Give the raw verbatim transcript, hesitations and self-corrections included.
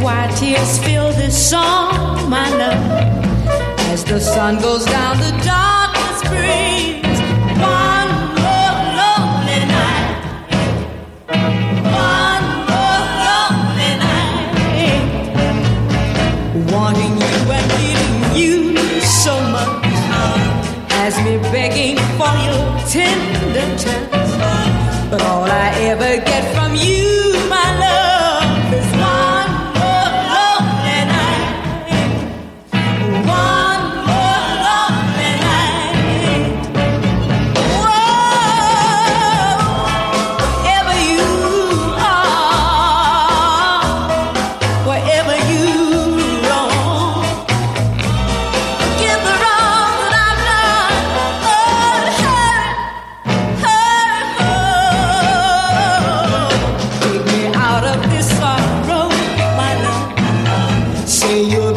why tears fill this song, my love. As the sun goes down, the darkness brings one more lonely night. One more lonely night. Wanting you and needing you so much. Has me begging for your tender touch. But all I ever get from you, my love, is one more lonely night. One more lonely night. Whoa, wherever you are, wherever you roam, forgive the wrong that I've done. Oh, hurry, hurry, oh. Take me out of this sorrow, my love. Say you'll